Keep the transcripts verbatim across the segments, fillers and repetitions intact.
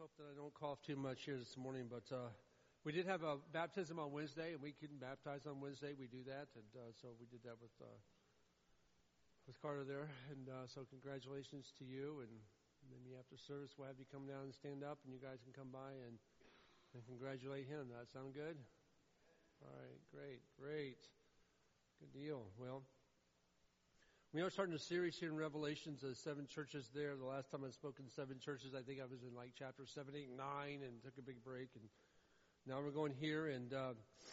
hope that I don't cough too much here this morning, but uh, we did have a baptism on Wednesday, and we couldn't baptize on Wednesday. We do that, and uh, so we did that with uh, with Carter there. And uh, so congratulations to you, and maybe after service we'll have you come down and stand up, and you guys can come by and, and congratulate him. That sound good? All right, great, great. Good deal. Well, we are starting a series here in Revelations, the seven churches there. The last time I spoke in seven churches, I think I was in like chapter seven, eight, nine, and took a big break. And now we're going here, and uh,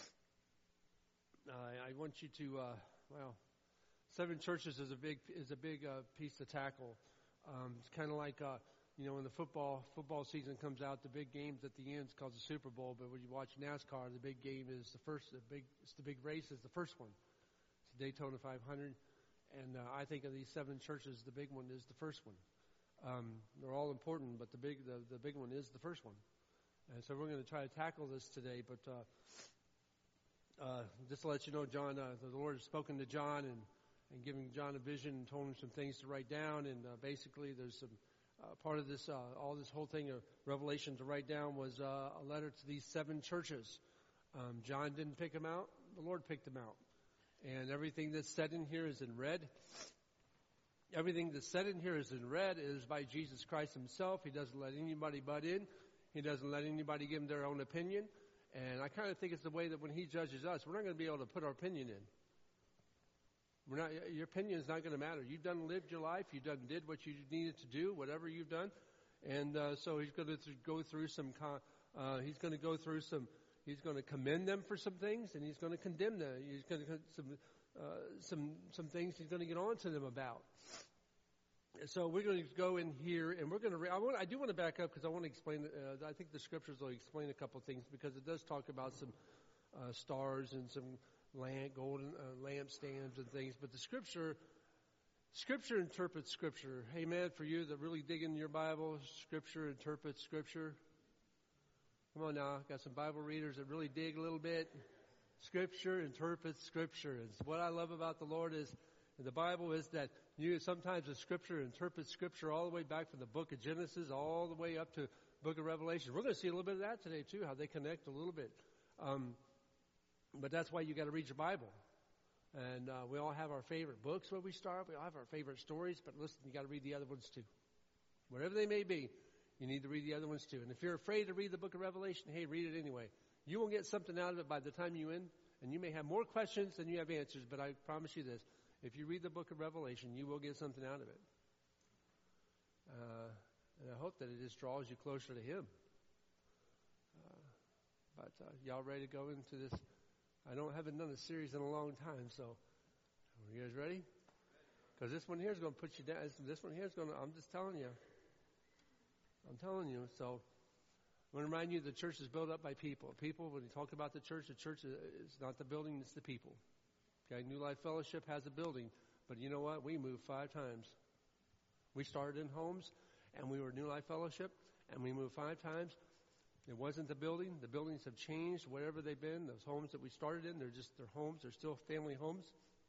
I, I want you to, uh, well, seven churches is a big is a big uh, piece to tackle. Um, it's kind of like, uh, you know, when the football football season comes out, the big games at the end is called the Super Bowl. But when you watch NASCAR, the big game is the first. The big it's the big race is the first one. It's the Daytona five hundred. And uh, I think of these seven churches, the big one is the first one. Um, they're all important, but the big the, the big one is the first one. And so we're going to try to tackle this today. But uh, uh, just to let you know, John, uh, the Lord has spoken to John and, and giving John a vision and told him some things to write down. And uh, basically there's some uh, part of this, uh, all this whole thing of Revelation to write down was uh, a letter to these seven churches. Um, John didn't pick them out. The Lord picked them out. And everything that's said in here is in red. Everything that's said in here is in red. It is by Jesus Christ himself. He doesn't let anybody butt in. He doesn't let anybody give him their own opinion. And I kind of think it's the way that when he judges us, we're not going to be able to put our opinion in. We're not, your opinion is not going to matter. You've done lived your life. You've done did what you needed to do, whatever you've done. And uh, so he's going to go through some. Uh, he's going to go through some. He's going to commend them for some things, and he's going to condemn them. He's going to some uh, some some things he's going to get on to them about. So we're going to go in here, and we're going to. Re- I want. I do want to back up because I want to explain. Uh, I think the scriptures will explain a couple of things because it does talk about some uh, stars and some lamp, golden uh, lampstands and things. But the scripture, scripture interprets scripture. Hey, man, for you that really dig into your Bible, scripture interprets scripture. Come on now, got some Bible readers that really dig a little bit. Scripture interprets Scripture. And what I love about the Lord is, the Bible is that you sometimes the Scripture interprets Scripture all the way back from the book of Genesis all the way up to the book of Revelation. We're going to see a little bit of that today too, how they connect a little bit. Um, but that's why you got to read your Bible. And uh, we all have our favorite books where we start. We all have our favorite stories. But listen, you got to read the other ones too. Wherever they may be. You need to read the other ones too. And if you're afraid to read the book of Revelation, hey, read it anyway. You will get something out of it by the time you end. And you may have more questions than you have answers, but I promise you this. If you read the book of Revelation, you will get something out of it. Uh, and I hope that it just draws you closer to Him. Uh, but uh, y'all ready to go into this? I don't haven't done a series in a long time, so are you guys ready? Because this one here is going to put you down. This one here is going to, I'm just telling you. I'm telling you. So I want to remind you the church is built up by people. People, when you talk about the church, the church is not the building, it's the people. Okay, New Life Fellowship has a building. But you know what? We moved five times. We started in homes, and we were New Life Fellowship, and we moved five times. It wasn't the building. The buildings have changed, whatever they've been. Those homes that we started in, they're just their homes. They're still family homes.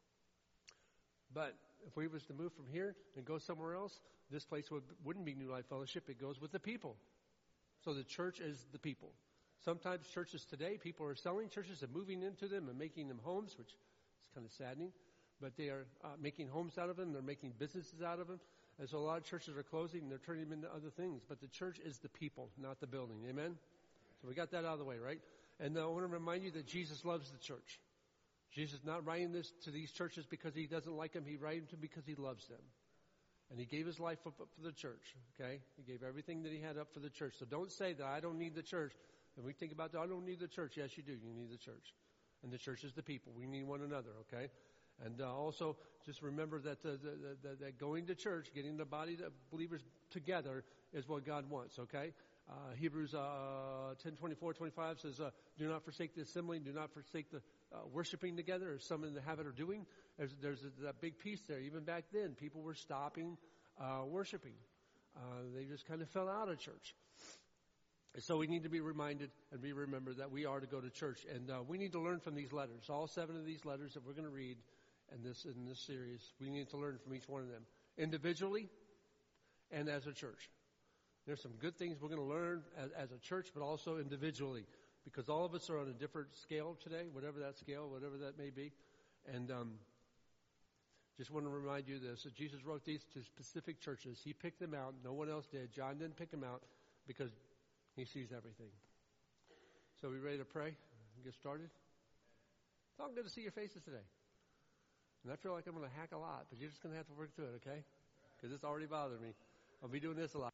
But if we was to move from here and go somewhere else, this place would, wouldn't be New Life Fellowship. It goes with the people. So the church is the people. Sometimes churches today, people are selling churches and moving into them and making them homes, which is kind of saddening. But they are uh, making homes out of them. They're making businesses out of them. And so a lot of churches are closing and they're turning them into other things. But the church is the people, not the building. Amen? So we got that out of the way, right? And uh, I want to remind you that Jesus loves the church. Jesus is not writing this to these churches because he doesn't like them. He writes them because he loves them. And he gave his life up for the church, okay? He gave everything that he had up for the church. So don't say that I don't need the church. And we think about that, I don't need the church. Yes, you do. You need the church. And the church is the people. We need one another, okay? And uh, also just remember that the, the, the, that going to church, getting the body of believers together is what God wants, okay? Uh, Hebrews uh, ten, twenty-four, twenty-five says, uh, do not forsake the assembly, do not forsake the uh, worshiping together, as some in the habit of doing. There's, there's a, that big piece there. Even back then, people were stopping uh, worshiping. Uh, they just kind of fell out of church. So we need to be reminded and be remembered that we are to go to church. And uh, we need to learn from these letters. All seven of these letters that we're going to read in this in this series, we need to learn from each one of them. Individually and as a church. There's some good things we're going to learn as, as a church, but also individually, because all of us are on a different scale today, whatever that scale, whatever that may be. And um, just want to remind you this, that Jesus wrote these to specific churches. He picked them out. No one else did. John didn't pick them out because he sees everything. So we ready to pray and get started? It's all good to see your faces today. And I feel like I'm going to hack a lot, but you're just going to have to work through it, okay? Because it's already bothered me. I'll be doing this a lot.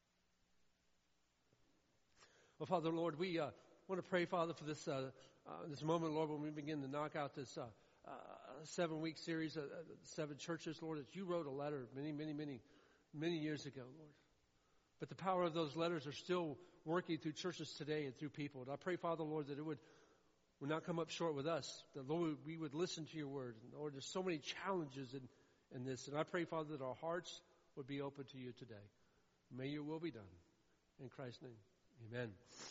Well, Father, Lord, we uh, want to pray, Father, for this uh, uh, this moment, Lord, when we begin to knock out this uh, uh, seven-week series, uh, seven churches, Lord, that you wrote a letter many, many, many, many years ago, Lord. But the power of those letters are still working through churches today and through people. And I pray, Father, Lord, that it would, would not come up short with us. That, Lord, we would listen to your word. And, Lord, there's so many challenges in, in this. And I pray, Father, that our hearts would be open to you today. May your will be done. In Christ's name, amen.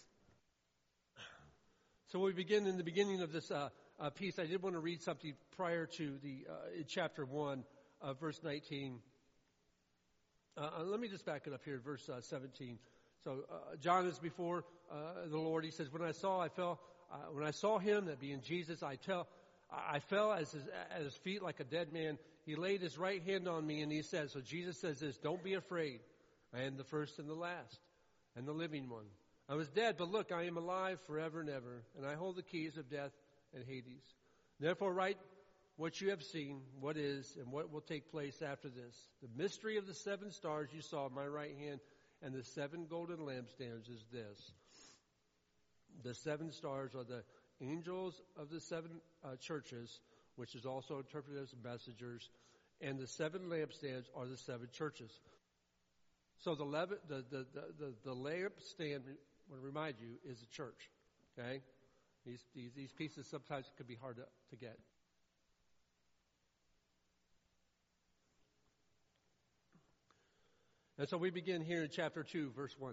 So we begin in the beginning of this uh, uh, piece. I did want to read something prior to the uh, in chapter one, uh, verse nineteen. Uh, let me just back it up here, verse uh, seventeen. So uh, John is before uh, the Lord. He says, "When I saw, I fell. Uh, when I saw him, that being Jesus, I tell, I fell as his, at his feet like a dead man. He laid his right hand on me, and he said, so Jesus says this: Don't be afraid. I am the first and the last, and the living one. I was dead, but look, I am alive forever and ever, and I hold the keys of death and Hades. Therefore, write what you have seen, what is, and what will take place after this. The mystery of the seven stars you saw in my right hand and the seven golden lampstands is this. The seven stars are the angels of the seven uh, churches, which is also interpreted as messengers, and the seven lampstands are the seven churches. So the, lev- the, the, the, the, the lampstand, I want to remind you, is a church. Okay? These, these, these pieces sometimes can be hard to, to get. And so we begin here in chapter two, verse one.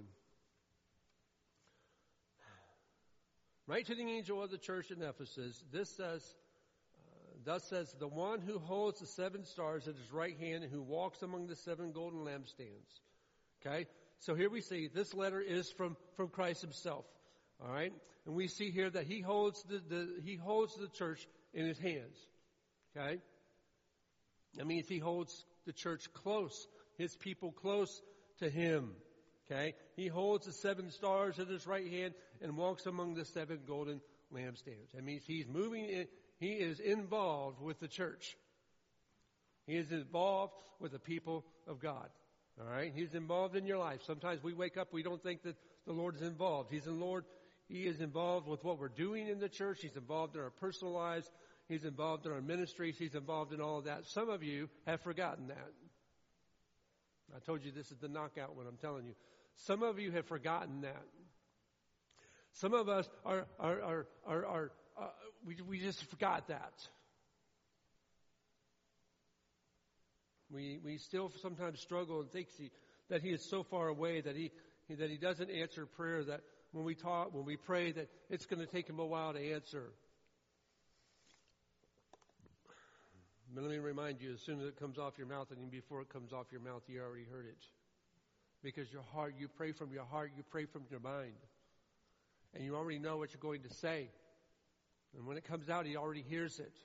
Write to the angel of the church in Ephesus, this says, uh, thus says the one who holds the seven stars at his right hand and who walks among the seven golden lampstands. Okay? So here we see this letter is from, from Christ himself. All right? And we see here that he holds the, the he holds the church in his hands. Okay? That means he holds the church close, his people close to him. Okay? He holds the seven stars at his right hand and walks among the seven golden lampstands. That means he's moving in, he is involved with the church. He is involved with the people of God. All right? He's involved in your life. Sometimes we wake up, we don't think that the Lord is involved. He's in Lord. He is involved with what we're doing in the church. He's involved in our personal lives. He's involved in our ministries. He's involved in all of that. Some of you have forgotten that. I told you this is the knockout when I'm telling you. Some of you have forgotten that. Some of us are, are, are, are, are uh, we, we just forgot that. We we still sometimes struggle and think he, that he is so far away that he, he that he doesn't answer prayer, that when we talk, when we pray, that it's going to take him a while to answer. But let me remind you, as soon as it comes off your mouth, and even before it comes off your mouth, you already heard it. Because your heart, you pray from your heart, you pray from your mind. And you already know what you're going to say. And when it comes out, he already hears it.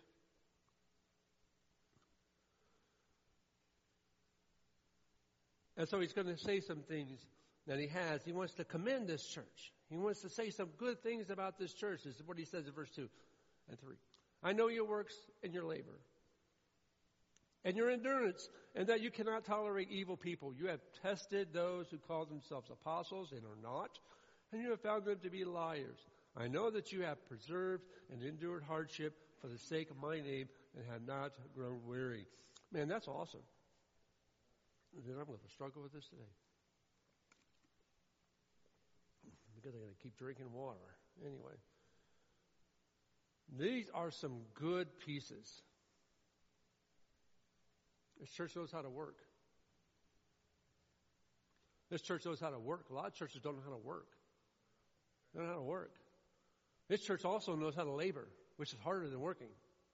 And so he's going to say some things that he has. He wants to commend this church. He wants to say some good things about this church. This is what he says in verse two and three. I know your works and your labor and your endurance, and that you cannot tolerate evil people. You have tested those who call themselves apostles and are not, and you have found them to be liars. I know that you have preserved and endured hardship for the sake of my name and have not grown weary. Man, that's awesome. Then I'm going to struggle with this today. Because I got to keep drinking water. Anyway. These are some good pieces. This church knows how to work. This church knows how to work. A lot of churches don't know how to work. They don't know how to work. This church also knows how to labor, which is harder than working.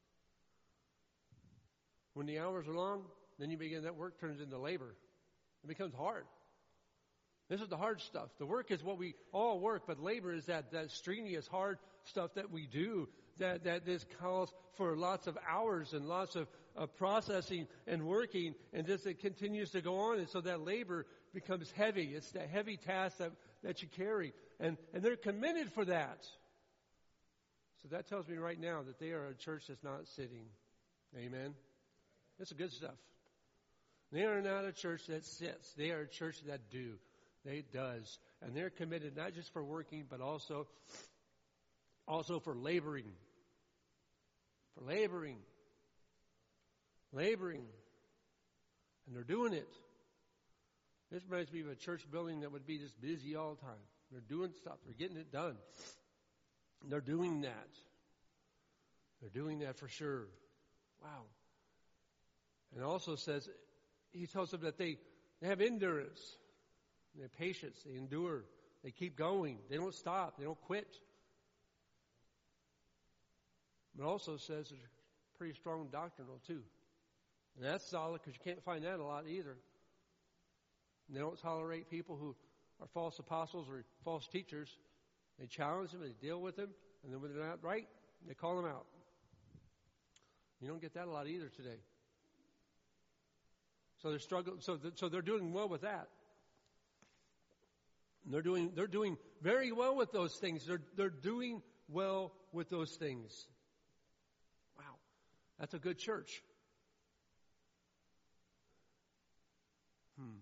When the hours are long, then you begin, that work turns into labor. It becomes hard. This is the hard stuff. The work is what we all work, but labor is that, that strenuous, hard stuff that we do, that, that this calls for lots of hours and lots of uh, processing and working, and just it continues to go on, and so that labor becomes heavy. It's that heavy task that, that you carry, and, and they're committed for that. So that tells me right now that they are a church that's not sitting. Amen? That's the good stuff. They are not a church that sits. They are a church that do. They does. And they're committed not just for working, but also, also for laboring. For laboring. Laboring. And they're doing it. This reminds me of a church building that would be just busy all the time. They're doing stuff. They're getting it done. They're doing that. They're doing that for sure. Wow. And it also says, he tells them that they, they have endurance. They have patience. They endure. They keep going. They don't stop. They don't quit. But it also says there's pretty strong doctrinal too. And that's solid because you can't find that a lot either. And they don't tolerate people who are false apostles or false teachers. They challenge them, they deal with them, and then when they're not right, they call them out. You don't get that a lot either today. So they're struggling. So, th- so they're doing well with that. And they're doing they're doing very well with those things. They're they're doing well with those things. Wow, that's a good church. Hmm.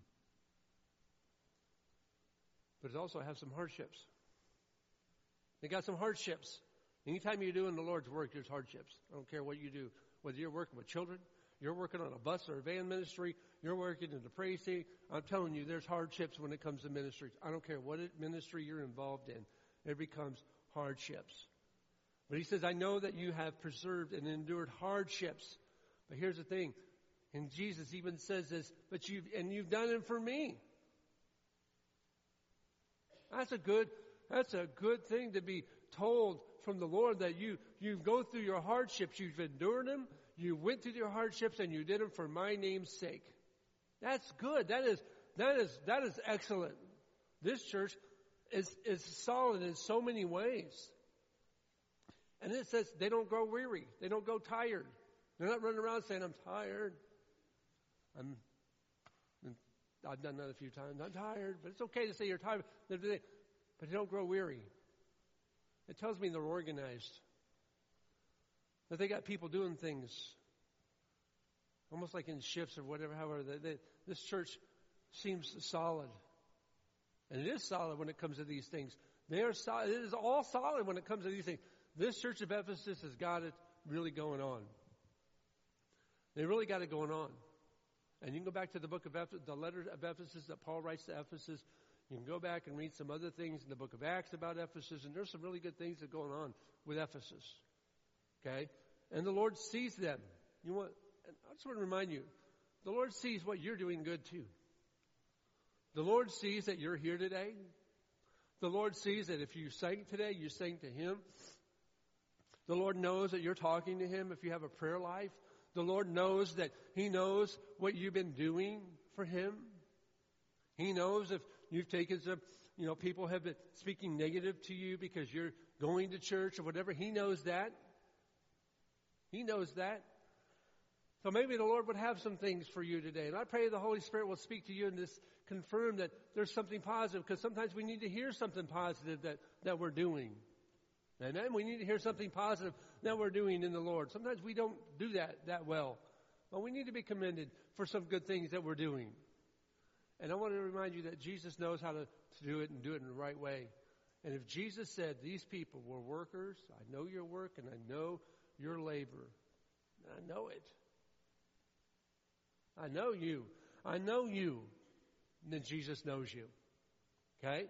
But it also has some hardships. They got some hardships. Anytime you're doing the Lord's work, there's hardships. I don't care what you do. Whether you're working with children, you're working on a bus or a van ministry, you're working in the praise team. I'm telling you, there's hardships when it comes to ministries. I don't care what ministry you're involved in. It becomes hardships. But he says, I know that you have preserved and endured hardships. But here's the thing. And Jesus even says this, but you've, and you've done it for me. That's a good, that's a good thing to be told from the Lord, that you, you go through your hardships, you've endured them, you went through your hardships, and you did them for my name's sake. That's good. That is, that is, that is excellent. This church is, is solid in so many ways. And it says they don't grow weary. They don't go tired. They're not running around saying, I'm tired. I'm, I've done that a few times. I'm tired. But it's okay to say you're tired. But they don't grow weary. It tells me they're organized. That they got people doing things. Almost like in shifts or whatever. However, they, they, this church seems solid. And it is solid when it comes to these things. They are solid. It is all solid when it comes to these things. This church of Ephesus has got it really going on. They really got it going on. And you can go back to the book of Ephesus, the letter of Ephesus that Paul writes to Ephesus. You can go back and read some other things in the book of Acts about Ephesus, and there's some really good things that are going on with Ephesus. Okay? And the Lord sees them. You want, and I just want to remind you, the Lord sees what you're doing good too. The Lord sees that you're here today. The Lord sees that if you sang today, you sang to Him. The Lord knows that you're talking to Him if you have a prayer life. The Lord knows that He knows what you've been doing for Him. He knows if you've taken some, you know, people have been speaking negative to you because you're going to church or whatever. He knows that. He knows that. So maybe the Lord would have some things for you today. And I pray the Holy Spirit will speak to you and just confirm that there's something positive, because sometimes we need to hear something positive that, that we're doing. Amen? We need to hear something positive that we're doing in the Lord. Sometimes we don't do that that well. But we need to be commended for some good things that we're doing. And I want to remind you that Jesus knows how to, to do it and do it in the right way. And if Jesus said these people were workers, I know your work and I know your labor. I know it. I know you. I know you. And then Jesus knows you. Okay?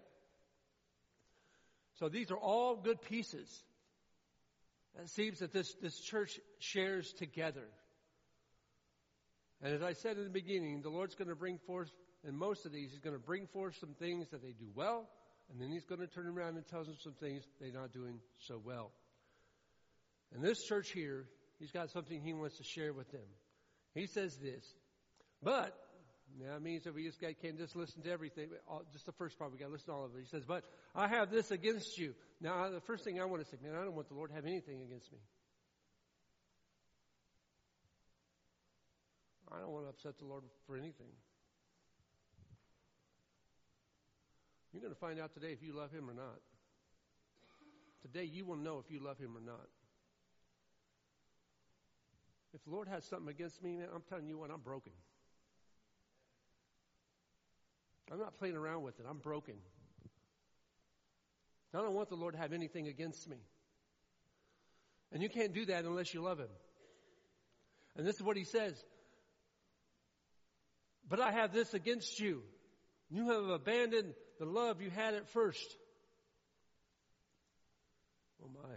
So these are all good pieces. It seems that this, this church shares together. And as I said in the beginning, the Lord's going to bring forth, in most of these, He's going to bring forth some things that they do well, and then He's going to turn around and tell them some things they're not doing so well. And this church here, He's got something He wants to share with them. He says this, but Yeah, that means that we just got, can't just listen to everything. All, just the first part, we got to listen to all of it. He says, but I have this against you. Now, the first thing I want to say, man, I don't want the Lord to have anything against me. I don't want to upset the Lord for anything. You're going to find out today if you love Him or not. Today you will know if you love Him or not. If the Lord has something against me, man, I'm telling you what, I'm broken. I'm not playing around with it. I'm broken. I don't want the Lord to have anything against me. And you can't do that unless you love Him. And this is what He says. But I have this against you. You have abandoned the love you had at first. Oh my.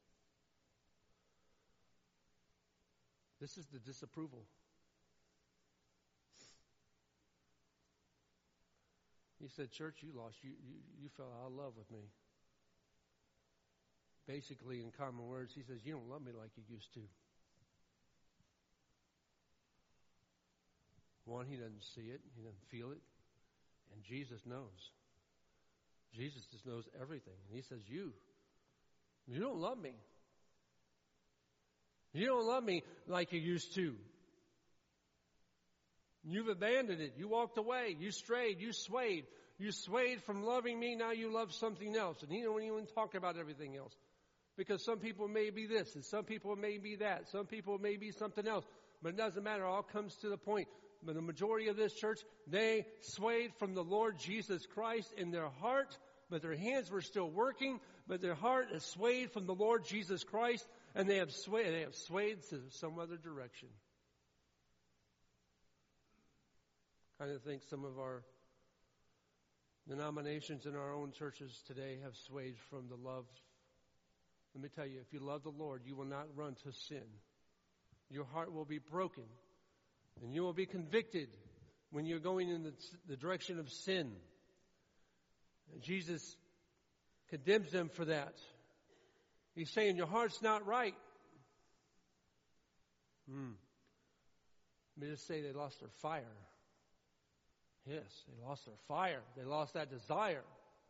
This is the disapproval. He said, church, you lost. You, you, you fell out of love with me. Basically, in common words, he says, you don't love me like you used to. One, he doesn't see it. He doesn't feel it. And Jesus knows. Jesus just knows everything. And he says, you, you don't love me. You don't love me like you used to. You've abandoned it. You walked away. You strayed. You swayed. You swayed from loving me. Now you love something else. And you don't even talk about everything else. Because some people may be this, and some people may be that. Some people may be something else. But it doesn't matter. It all comes to the point. But the majority of this church, they swayed from the Lord Jesus Christ in their heart, but their hands were still working, but their heart is swayed from the Lord Jesus Christ, and they have swayed, they have swayed to some other direction. I kind of think some of our denominations in our own churches today have swayed from the love. Let me tell you, if you love the Lord, you will not run to sin. Your heart will be broken. And you will be convicted when you're going in the, the direction of sin. And Jesus condemns them for that. He's saying, your heart's not right. Hmm. Let me just say they lost their fire. Yes, they lost their fire. They lost that desire.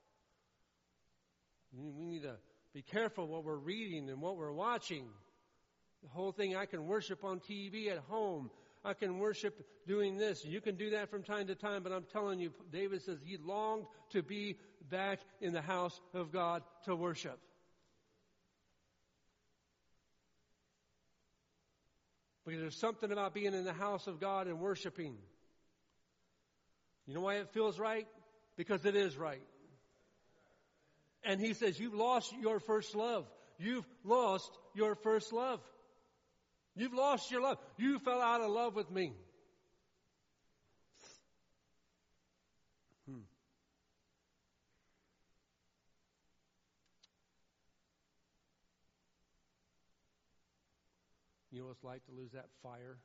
We need to be careful what we're reading and what we're watching. The whole thing, I can worship on T V at home. I can worship doing this. You can do that from time to time, but I'm telling you, David says he longed to be back in the house of God to worship. Because there's something about being in the house of God and worshiping. You know why it feels right? Because it is right. And he says, you've lost your first love. You've lost your first love. You've lost your love. You fell out of love with me. Hmm. You know what it's like to lose that fire?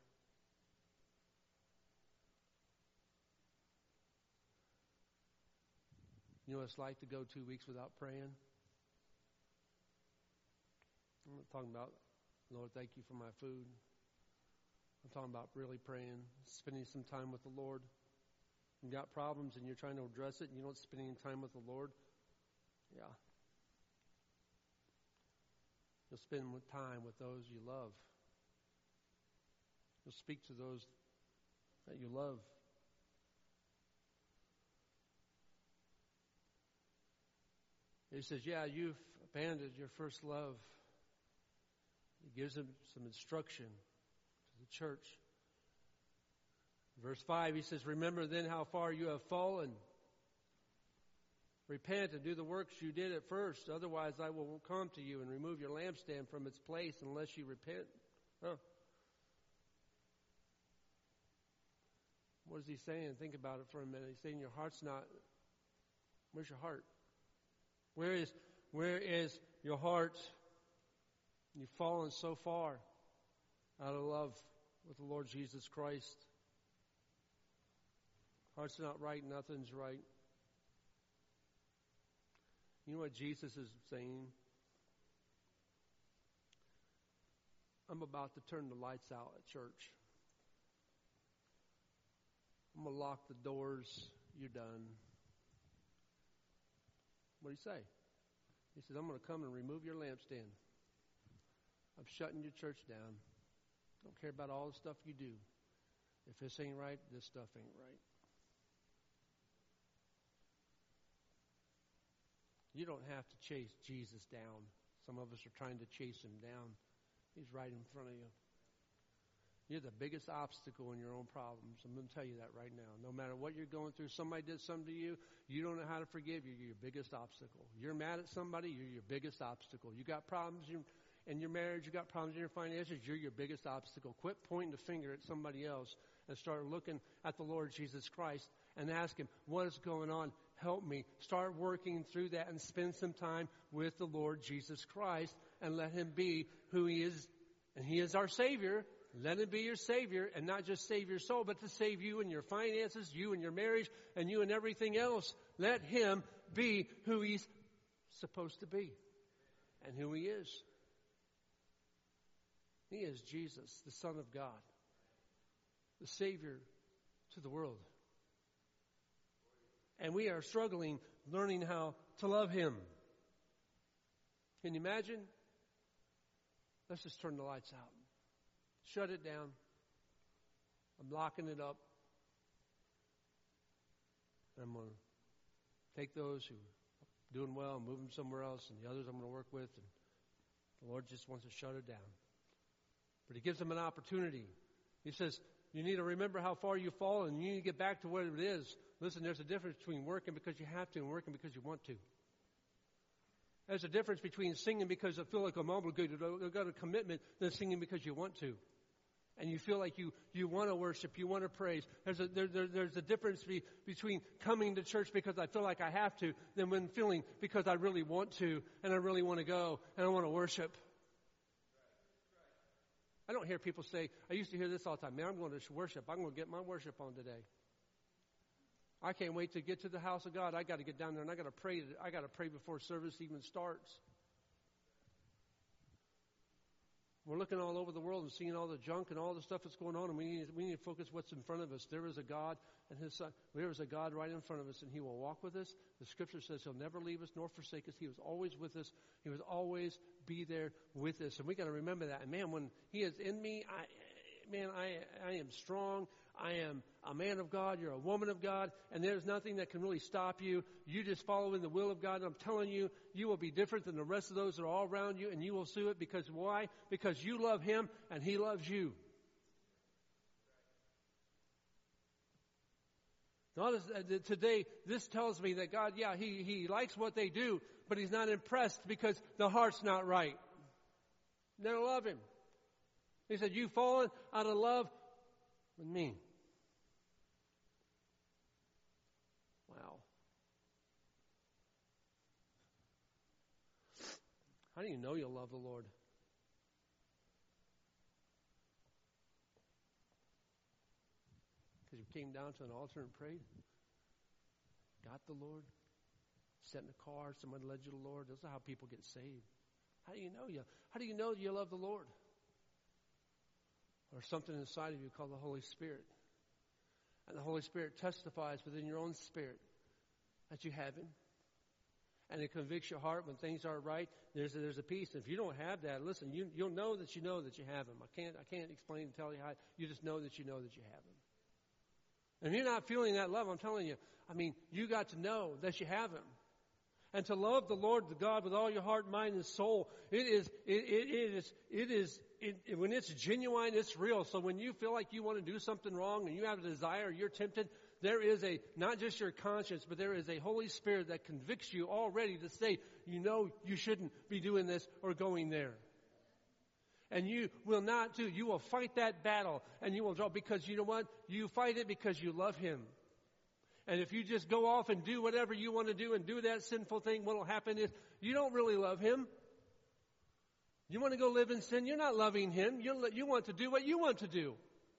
You know what it's like to go two weeks without praying? I'm not talking about, Lord, thank you for my food. I'm talking about really praying, spending some time with the Lord. You got problems and you're trying to address it and you don't spend any time with the Lord? Yeah. You'll spend time with those you love. You'll speak to those that you love. He says, yeah, you've abandoned your first love. He gives them some instruction to the church. Verse five, he says, remember then how far you have fallen. Repent and do the works you did at first. Otherwise, I will come to you and remove your lampstand from its place unless you repent. Huh. What is he saying? Think about it for a minute. He's saying your heart's not. Where's your heart? Where is, where is your heart? You've fallen so far out of love with the Lord Jesus Christ. Heart's not right, nothing's right. You know what Jesus is saying? I'm about to turn the lights out at church. I'm going to lock the doors. You're done. What do you say? He says, I'm going to come and remove your lampstand. I'm shutting your church down. Don't care about all the stuff you do. If this ain't right, this stuff ain't right. You don't have to chase Jesus down. Some of us are trying to chase him down. He's right in front of you. You're the biggest obstacle in your own problems. I'm going to tell you that right now. No matter what you're going through, somebody did something to you, you don't know how to forgive you. You're your biggest obstacle. You're mad at somebody, you're your biggest obstacle. You got problems in your marriage, you got problems in your finances, you're your biggest obstacle. Quit pointing the finger at somebody else and start looking at the Lord Jesus Christ and ask him, what is going on? Help me. Start working through that and spend some time with the Lord Jesus Christ and let him be who he is. And he is our Savior. Let him be your Savior, and not just save your soul, but to save you and your finances, you and your marriage, and you and everything else. Let him be who he's supposed to be and who he is. He is Jesus, the Son of God, the Savior to the world. And we are struggling learning how to love him. Can you imagine? Let's just turn the lights out. Shut it down. I'm locking it up. And I'm going to take those who are doing well and move them somewhere else, and the others I'm going to work with. And the Lord just wants to shut it down. But he gives them an opportunity. He says, you need to remember how far you've fallen, and you need to get back to what it is. Listen, there's a difference between working because you have to and working because you want to. There's a difference between singing because you feel like I'm obligated, you've got a commitment, than singing because you want to. And you feel like you, you want to worship, you want to praise. There's a, there, there, there's a difference be, between coming to church because I feel like I have to, than when feeling because I really want to, and I really want to go, and I want to worship. I don't hear people say, I used to hear this all the time, man, I'm going to worship. I'm going to get my worship on today. I can't wait to get to the house of God. I got to get down there and I got to pray. I got to pray before service even starts. We're looking all over the world and seeing all the junk and all the stuff that's going on, and we need, we need to focus what's in front of us. There is a God and his Son. There is a God right in front of us, and he will walk with us. The scripture says he'll never leave us nor forsake us. He was always with us. He was always be there with us. And we got to remember that. And man, when he is in me, I, man, I, I am strong. I am a man of God. You're a woman of God. And there's nothing that can really stop you. You just follow in the will of God. And I'm telling you, you will be different than the rest of those that are all around you. And you will do it because why? Because you love him and he loves you. Notice that today, this tells me that God, yeah, he, he likes what they do, but he's not impressed because the heart's not right. They don't love him. He said, you've fallen out of love with me. Wow. How do you know you'll love the Lord? Because you came down to an altar and prayed? Got the Lord? Sat in a car, somebody led you to the Lord? That's not how people get saved. How do you know you? How do you know you love the Lord? Or something inside of you called the Holy Spirit. And the Holy Spirit testifies within your own spirit that you have him. And it convicts your heart when things aren't right. There's a, there's a peace. And if you don't have that, listen, you, you'll know that you know that you have him. I can't, I can't explain and tell you how. You just know that you know that you have him. And if you're not feeling that love, I'm telling you, I mean, you got to know that you have him. And to love the Lord, the God, with all your heart, mind, and soul, it is, it, it, it is, it is, it, when it's genuine, it's real. So when you feel like you want to do something wrong and you have a desire, you're tempted, there is a, not just your conscience, but there is a Holy Spirit that convicts you already to say, you know, you shouldn't be doing this or going there. And you will not do, you will fight that battle and you will draw, because you know what? You fight it because you love him. And if you just go off and do whatever you want to do and do that sinful thing, what will happen is you don't really love him. You want to go live in sin, you're not loving him. You you want to do what you want to do.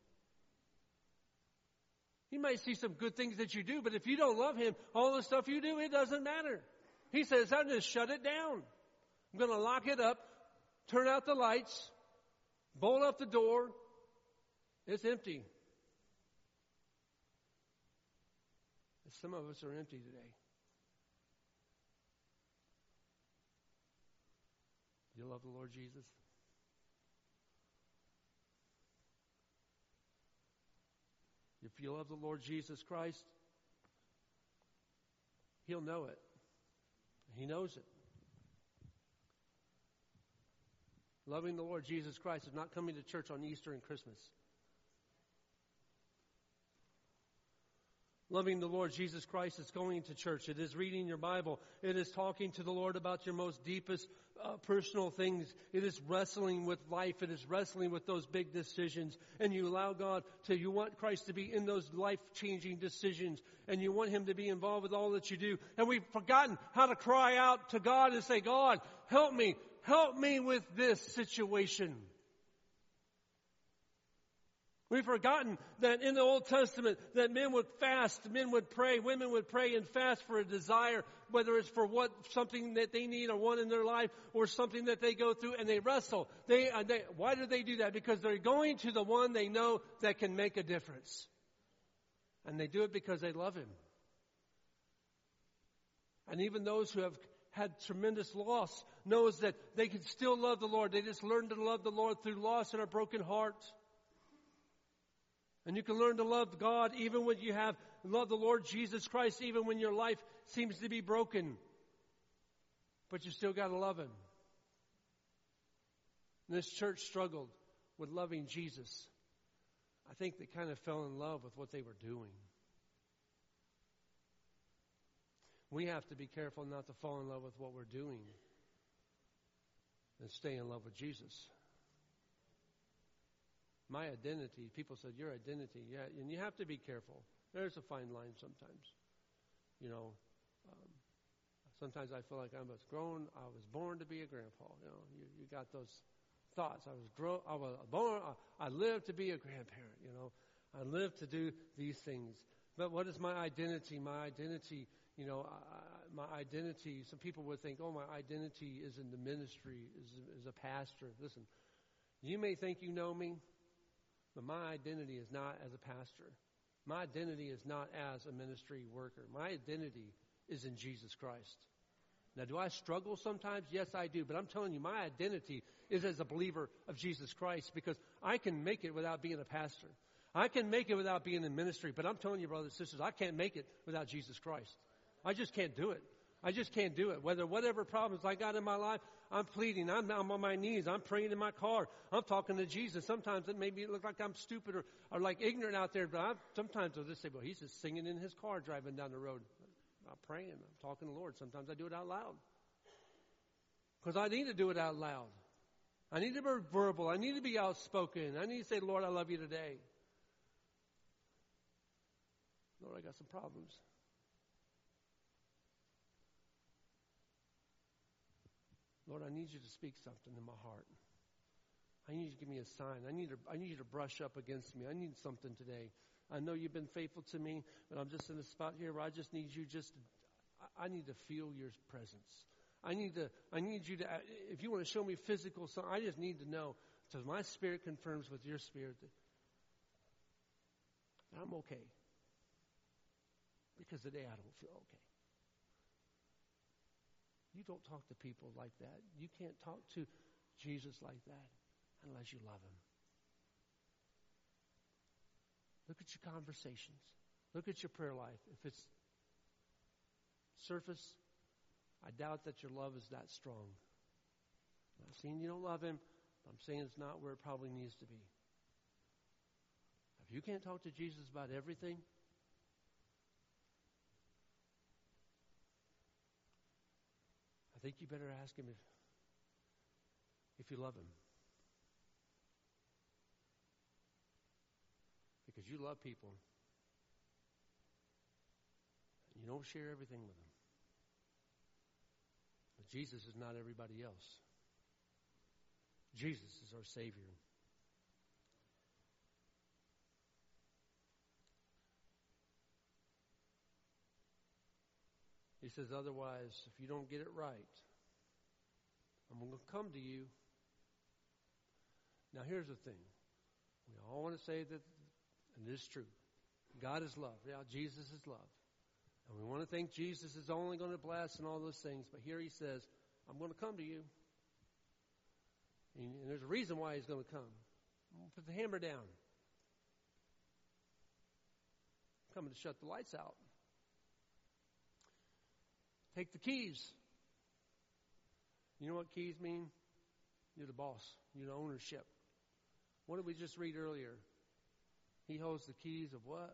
You might see some good things that you do, but if you don't love him, all the stuff you do, it doesn't matter. He says, I'm going to shut it down. I'm going to lock it up, turn out the lights, bolt up the door. It's empty. some of us are empty today. Do you love the Lord Jesus? If you love the Lord Jesus Christ, He'll know it. He knows it. Loving the Lord Jesus Christ is not coming to church on Easter and Christmas. Loving the Lord Jesus Christ is going to church. It is reading your Bible. It is talking to the Lord about your most deepest uh, personal things. It is wrestling with life. It is wrestling with those big decisions. And you allow God to, you want Christ to be in those life-changing decisions. And you want Him to be involved with all that you do. And we've forgotten how to cry out to God and say, God, help me. Help me with this situation. We've forgotten that in the Old Testament that men would fast, men would pray, women would pray and fast for a desire, whether it's for what something that they need or want in their life or something that they go through, and they wrestle. They, uh, they why do they do that? Because they're going to the one they know that can make a difference. And they do it because they love Him. And even those who have had tremendous loss knows that they can still love the Lord. They just learn to love the Lord through loss and a broken heart. And you can learn to love God even when you have love the Lord Jesus Christ, even when your life seems to be broken. But you still got to love Him. And this church struggled with loving Jesus. I think they kind of fell in love with what they were doing. We have to be careful not to fall in love with what we're doing and stay in love with Jesus. My identity, people said, your identity, yeah, and you have to be careful. There's a fine line sometimes. You know, um, sometimes I feel like I was grown, I was born to be a grandpa. You know, you, you got those thoughts. I was grow, I was born, I, I lived to be a grandparent, you know. I lived to do these things. But what is my identity? My identity, you know, I, my identity, some people would think, oh, my identity is in the ministry, is, is a pastor. Listen, you may think you know me, but my identity is not as a pastor. My identity is not as a ministry worker. My identity is in Jesus Christ. Now, do I struggle sometimes? Yes, I do. But I'm telling you, my identity is as a believer of Jesus Christ, because I can make it without being a pastor. I can make it without being in ministry. But I'm telling you, brothers and sisters, I can't make it without Jesus Christ. I just can't do it. I just can't do it. Whether whatever problems I got in my life, I'm pleading. I'm, I'm on my knees. I'm praying in my car. I'm talking to Jesus. Sometimes it may be look like I'm stupid or, or like ignorant out there, but I'm, sometimes I'll just say, well, he's just singing in his car driving down the road. I'm praying. I'm talking to the Lord. Sometimes I do it out loud. Because I need to do it out loud. I need to be verbal. I need to be outspoken. I need to say, Lord, I love you today. Lord, I got some problems. Lord, I need you to speak something in my heart. I need you to give me a sign. I need to, I need you to brush up against me. I need something today. I know you've been faithful to me, but I'm just in a spot here where I just need you just to, I need to feel your presence. I need to, I need you to, if you want to show me physical something, I just need to know, so my spirit confirms with your spirit that I'm okay. Because today I don't feel okay. You don't talk to people like that. You can't talk to Jesus like that unless you love Him. Look at your conversations. Look at your prayer life. If it's surface, I doubt that your love is that strong. I'm not saying you don't love Him, but I'm saying it's not where it probably needs to be. If you can't talk to Jesus about everything, I think you better ask Him if, if you love Him. Because you love people. And you don't share everything with them. But Jesus is not everybody else. Jesus is our Savior. He says, otherwise, if you don't get it right, I'm going to come to you. Now, here's the thing. We all want to say that, and it is true. God is love. Yeah, Jesus is love. And we want to think Jesus is only going to bless and all those things. But here he says, I'm going to come to you. And there's a reason why he's going to come. I'm going to put the hammer down. I'm coming to shut the lights out. Take the keys. You know what keys mean? You're the boss. You're the ownership. What did we just read earlier? He holds the keys of what?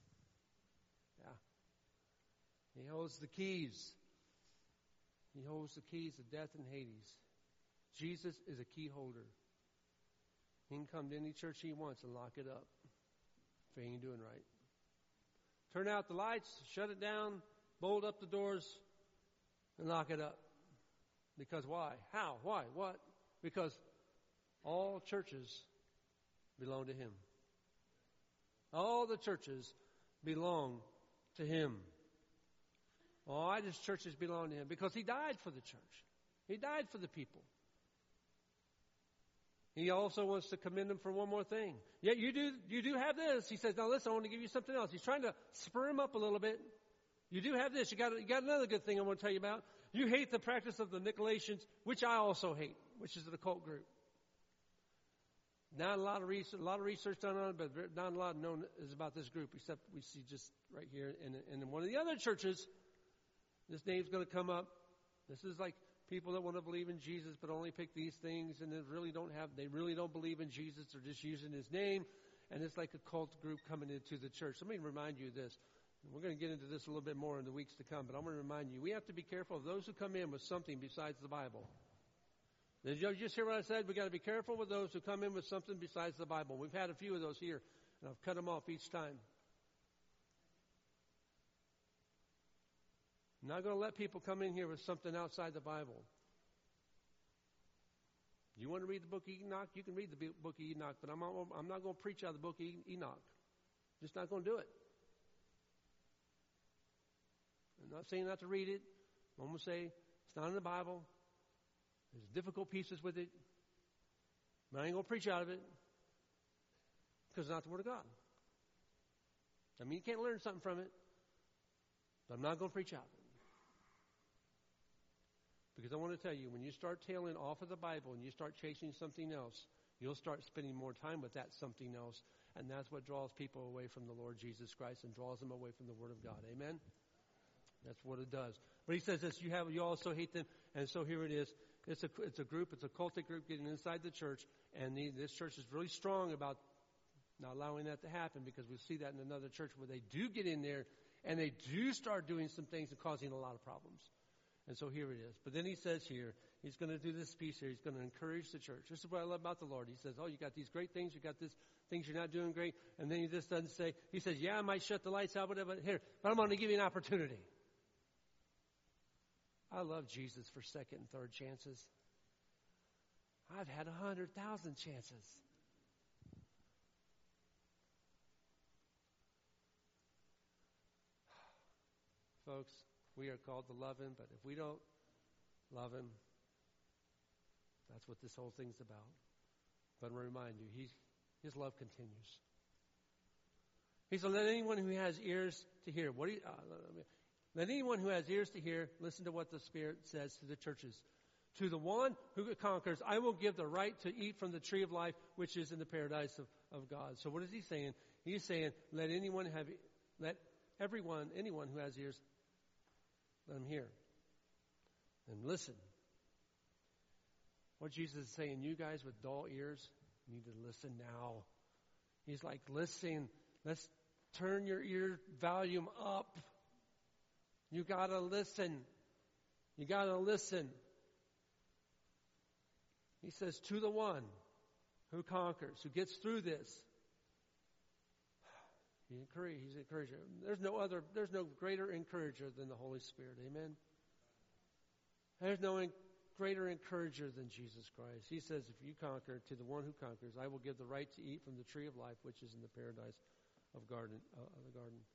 Yeah. He holds the keys. He holds the keys of death and Hades. Jesus is a key holder. He can come to any church he wants and lock it up if he ain't doing right. Turn out the lights, shut it down, bolt up the doors, and lock it up. Because why? How? Why? What? Because all churches belong to him. All the churches belong to him. All his churches belong to him because he died for the church. He died for the people. He also wants to commend them for one more thing. Yeah, you do you do have this. He says, now listen, I want to give you something else. He's trying to spur him up a little bit. You do have this. You got, you got another good thing I want to tell you about. You hate the practice of the Nicolaitans, which I also hate, which is an occult group. Not a lot of research, a lot of research done on it, but not a lot known is about this group, except we see just right here. And, and in one of the other churches, this name's going to come up. This is like people that want to believe in Jesus, but only pick these things, and they really don't have, they really don't believe in Jesus. They're just using his name, and it's like a cult group coming into the church. Let me remind you of this. We're going to get into this a little bit more in the weeks to come, but I'm going to remind you, we have to be careful of those who come in with something besides the Bible. Did you just hear what I said? We've got to be careful with those who come in with something besides the Bible. We've had a few of those here, and I've cut them off each time. I'm not going to let people come in here with something outside the Bible. You want to read the book of Enoch? You can read the book of Enoch, but I'm not, I'm not going to preach out of the book of Enoch. Just not going to do it. I'm not saying not to read it. I'm going to say it's not in the Bible. There's difficult pieces with it. But I ain't going to preach out of it because it's not the Word of God. I mean, you can't learn something from it, but I'm not going to preach out of it. Because I want to tell you, when you start tailing off of the Bible and you start chasing something else, you'll start spending more time with that something else. And that's what draws people away from the Lord Jesus Christ and draws them away from the Word of God. Amen? That's what it does. But he says this, you have, you also hate them. And so here it is. It's a, it's a group, it's a cultic group getting inside the church. And the, this church is really strong about not allowing that to happen, because we see that in another church where they do get in there and they do start doing some things and causing a lot of problems. And so here it is. But then he says here, he's going to do this piece here. He's going to encourage the church. This is what I love about the Lord. He says, oh, you got these great things. You got this things you're not doing great. And then he just doesn't say, he says, yeah, I might shut the lights out, whatever. Here, but I'm going to give you an opportunity. I love Jesus for second and third chances. I've had a hundred thousand chances. Folks, we are called to love him, but if we don't love him, that's what this whole thing's about. But I remind you, he's, his love continues. He said, let anyone who has ears to hear. What do you, uh, let anyone who has ears to hear, listen to what the Spirit says to the churches. To the one who conquers, I will give the right to eat from the tree of life, which is in the paradise of, of God. So what is he saying? He's saying, let anyone have, let everyone, anyone who has ears, let them hear and listen. What Jesus is saying, you guys with dull ears need to listen now. He's like, listen, let's turn your ear volume up. You gotta listen. You gotta listen. He says, to the one who conquers, who gets through this. He encourage, he's an encourager. There's no other, there's no greater encourager than the Holy Spirit. Amen? There's no in, greater encourager than Jesus Christ. He says, if you conquer, to the one who conquers, I will give the right to eat from the tree of life, which is in the paradise of garden, uh, of the garden.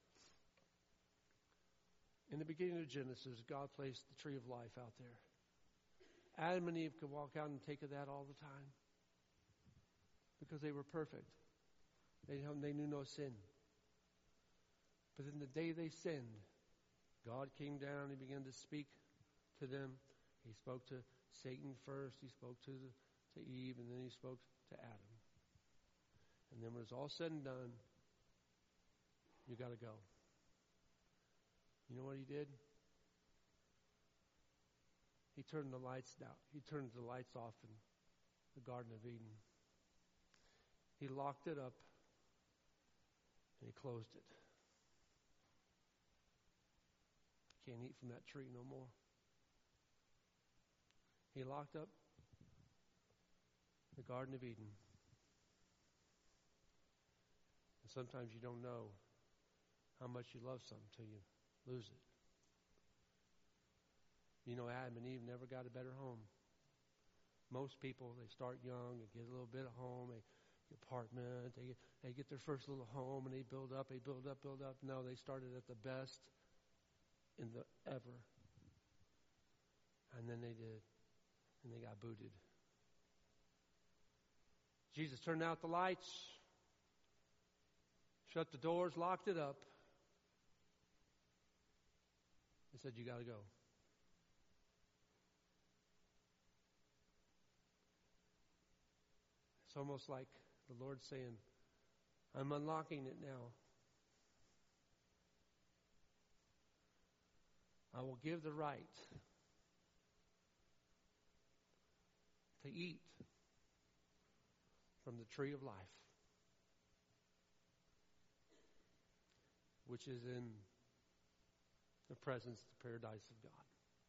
In the beginning of Genesis, God placed the tree of life out there. Adam and Eve could walk out and take of that all the time because they were perfect. They, they knew no sin. But in the day they sinned, God came down. He began to speak to them. He spoke to Satan first. He spoke to, the, to Eve, and then he spoke to Adam. And then when it's all said and done, you got to go. You know what he did? He turned the lights down. He turned the lights off in the Garden of Eden. He locked it up and he closed it. Can't eat from that tree no more. He locked up the Garden of Eden. And sometimes you don't know how much you love something till you lose it. You know, Adam and Eve never got a better home. Most people, they start young, they get a little bit of home, they get apartment, they get, they get their first little home, and they build up, they build up, build up. No, they started at the best in the ever. And then they did, and they got booted. Jesus turned out the lights, shut the doors, locked it up, and said, you got to go. It's almost like the Lord saying, I'm unlocking it now. I will give the right to eat from the tree of life, which is in the presence, the paradise of God.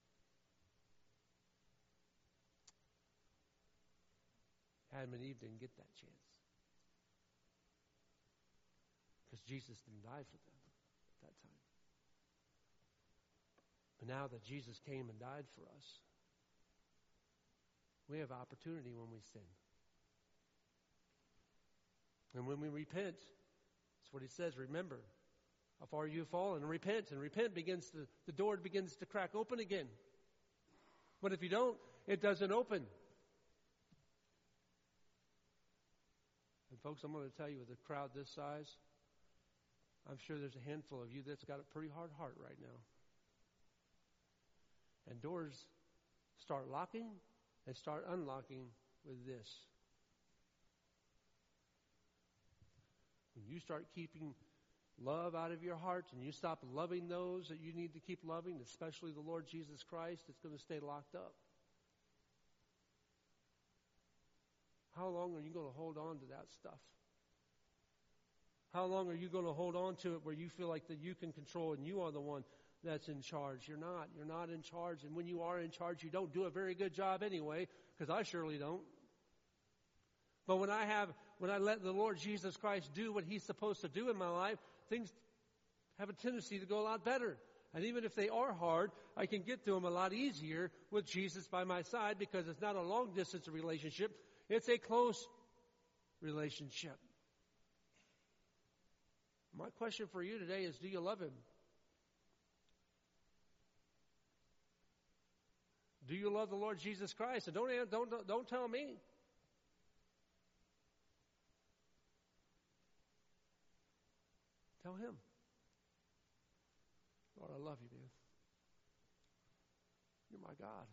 Adam and Eve didn't get that chance because Jesus didn't die for them at that time. But now that Jesus came and died for us, we have opportunity when we sin. And when we repent, that's what he says, remember how far you've fallen, and repent. And repent begins to, the door begins to crack open again. But if you don't, it doesn't open. And folks, I'm going to tell you, with a crowd this size, I'm sure there's a handful of you that's got a pretty hard heart right now. And doors start locking and start unlocking with this. When you start keeping love out of your heart and you stop loving those that you need to keep loving, especially the Lord Jesus Christ, it's going to stay locked up. How long are you going to hold on to that stuff? How long are you going to hold on to it where you feel like that you can control and you are the one that's in charge? You're not. You're not in charge. And when you are in charge, you don't do a very good job anyway, because I surely don't. But when I have, when I let the Lord Jesus Christ do what he's supposed to do in my life, things have a tendency to go a lot better. And even if they are hard, I can get through them a lot easier with Jesus by my side, because it's not a long distance relationship. It's a close relationship. My question for you today is, do you love him? Do you love the Lord Jesus Christ? And don't, don't, don't, don't tell me. Tell him. Lord, I love you, man. You're my God.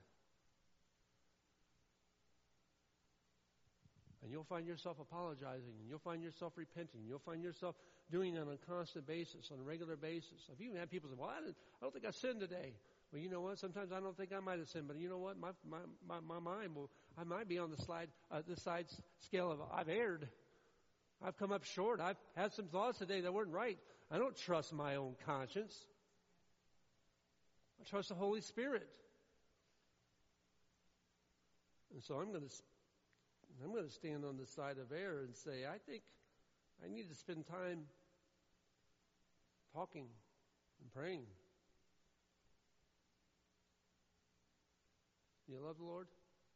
And you'll find yourself apologizing, and you'll find yourself repenting. You'll find yourself doing it on a constant basis, on a regular basis. I've even had people say, well, I, didn't, I don't think I sinned today. Well, you know what? Sometimes I don't think I might have sinned, but you know what? My my my, my mind will, I might be on the slide, uh, the side scale of I've erred. I've come up short. I've had some thoughts today that weren't right. I don't trust my own conscience. I trust the Holy Spirit. And so I'm going to I'm going to stand on the side of error and say, I think I need to spend time talking and praying. Do you love the Lord?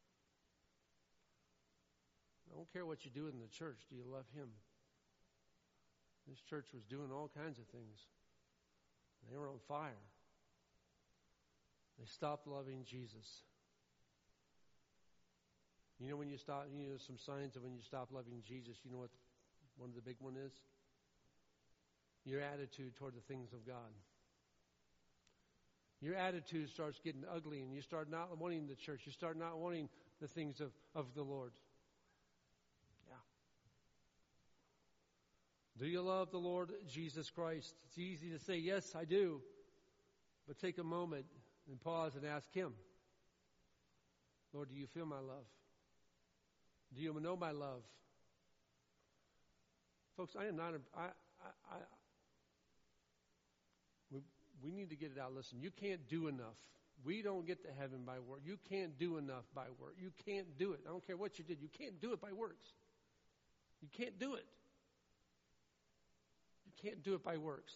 I don't care what you do in the church. Do you love him? This church was doing all kinds of things. They were on fire. They stopped loving Jesus. You know when you stop, you know some signs of when you stop loving Jesus, you know what one of the big one is? Your attitude toward the things of God. Your attitude starts getting ugly, and you start not wanting the church. You start not wanting the things of, of the Lord. Yeah. Do you love the Lord Jesus Christ? It's easy to say, yes, I do. But take a moment and pause and ask Him, Lord, do you feel my love? Do you know my love? Folks, I am not, a, I, I, I, we, we need to get it out. Listen, you can't do enough. We don't get to heaven by work. You can't do enough by work. You can't do it. I don't care what you did. You can't do it by works. You can't do it. You can't do it by works.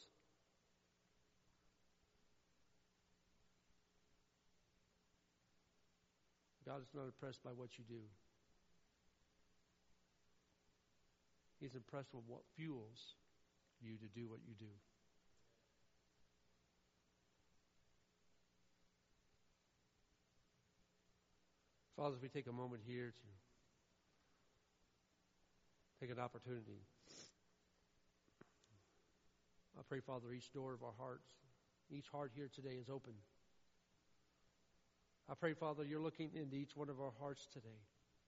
God is not impressed by what you do. He's impressed with what fuels you to do what you do. Father, as we take a moment here to take an opportunity, I pray, Father, each door of our hearts, each heart here today is open. I pray, Father, you're looking into each one of our hearts today.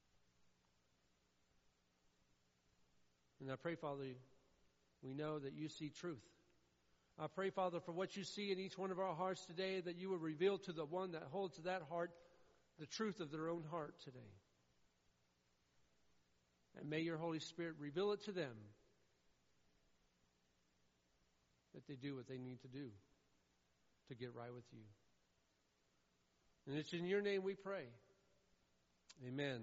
And I pray, Father, we know that you see truth. I pray, Father, for what you see in each one of our hearts today, that you will reveal to the one that holds that heart the truth of their own heart today. And may your Holy Spirit reveal it to them, that they do what they need to do to get right with you. And it's in your name we pray. Amen.